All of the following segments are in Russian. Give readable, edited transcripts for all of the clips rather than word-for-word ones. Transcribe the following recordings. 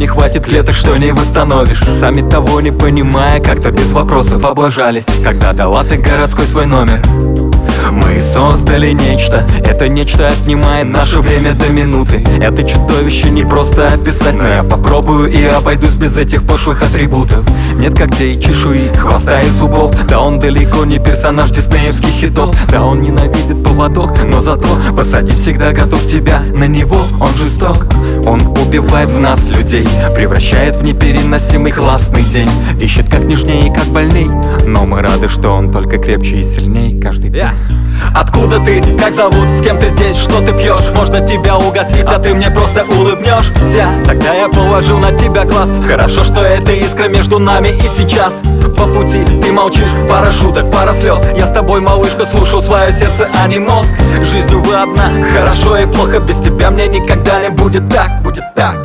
не хватит клеток, что не восстановишь. Сами того не понимая, как-то без вопросов облажались, когда дала ты городской свой номер. Мы создали нечто, это нечто отнимает наше время до минуты. Это чудовище не просто описать, но я попробую и обойдусь без этих пошлых атрибутов. Нет когтей, чешуи, хвоста и зубов. Да он далеко не персонаж диснеевских хитов. Да он ненавидит поводок, но зато посадить всегда готов тебя на него. Он жесток, он убивает в нас людей, превращает в непереносимый классный день. Ищет как нежнее и как больней, но мы рады, что он только крепче и сильней каждый день. Откуда ты, как зовут, с кем ты здесь, что ты пьешь? Можно тебя угостить, а ты мне просто улыбнешься. Тогда я положу на тебя глаз. Хорошо, что это искра между нами и сейчас. По пути ты молчишь, пара шуток, пара слез. Я с тобой, малышка, слушал свое сердце, а не мозг. Жизнь, увы, одна, хорошо и плохо. Без тебя мне никогда не будет так, будет так.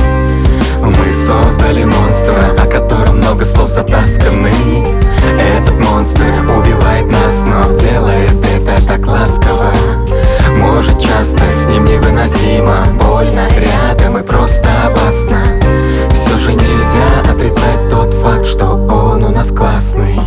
Мы создали монстра, о котором много слов затасканы. Этот монстр убивает нас, но делает это так ласково. Может, часто с ним невыносимо больно, рядом и просто опасно. Все же нельзя отрицать тот факт, что он у нас классный.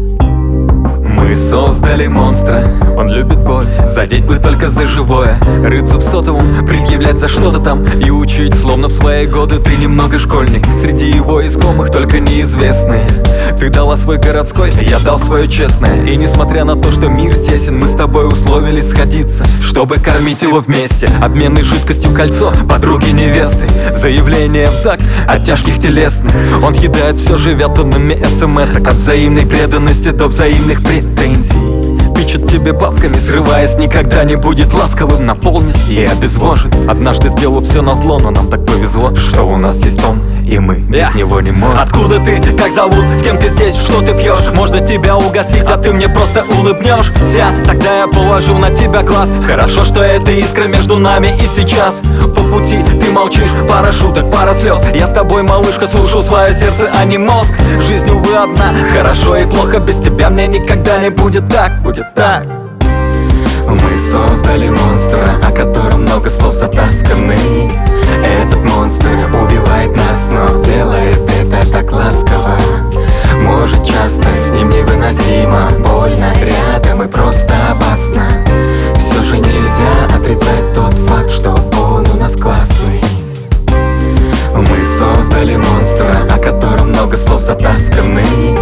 Мы создали монстра, он любит боль, задеть бы только за живое. Рыться в сотовом, предъявлять за что-то там и учить, словно в свои годы ты немного школьник. Среди его искомых только неизвестные. Ты дала свой городской, я дал свое честное. И несмотря на то, что мир тесен, мы с тобой условились сходиться, чтобы кормить его вместе. Обменной жидкостью кольцо, подруги невесты. Заявление в ЗАГС от тяжких телесных. Он кидает все, живя тоннами смс-ок. От взаимной преданности до взаимных претензий. Пичет тебе бабками, срываясь, никогда не будет ласковым, наполнит и обезвожит. Однажды сделал все назло, но нам так повезло, что у нас есть он, и мы без него не можем. Откуда ты, как зовут, с кем ты здесь, что ты пьешь? Можно тебя угостить, а ты мне просто улыбнешься. Тогда я положу на тебя глаз. Хорошо, что это искра между нами и сейчас. По пути ты молчишь, пара шуток, пара слез. Я с тобой, малышка, слушал свое сердце, а не мозг. Жизнь, увы, одна, хорошо и плохо. Без тебя мне никогда не будет так, будет так. Мы создали монстра, о котором много слов затасканы. Этот монстр убивает нас, но делает это так ласково. Может, часто с ним невыносимо больно, рядом и просто опасно. Все же нельзя отрицать тот факт, что он у нас классный. Мы создали монстра, о котором много слов затасканы.